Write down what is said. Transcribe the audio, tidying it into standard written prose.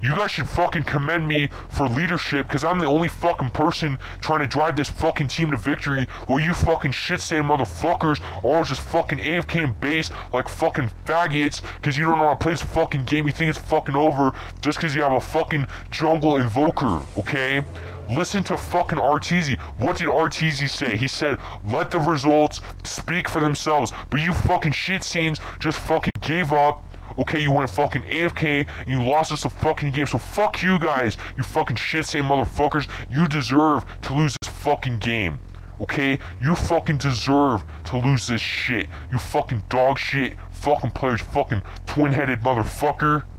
You guys should fucking commend me for leadership, because I'm the only fucking person trying to drive this fucking team to victory, while you fucking shit-saying motherfuckers all just fucking AFK and base like fucking faggots, because you don't know how to play this fucking game. You think it's fucking over just because you have a fucking jungle invoker, okay? Listen to fucking Arteezy. What did Arteezy say? He said, let the results speak for themselves. But you fucking shit-stains just fucking gave up. Okay, you went fucking AFK, and you lost us a fucking game, so fuck you guys, you fucking shit-saying motherfuckers. You deserve to lose this fucking game, okay? You fucking deserve to lose this shit. You fucking dog shit, fucking players, fucking twin-headed motherfucker.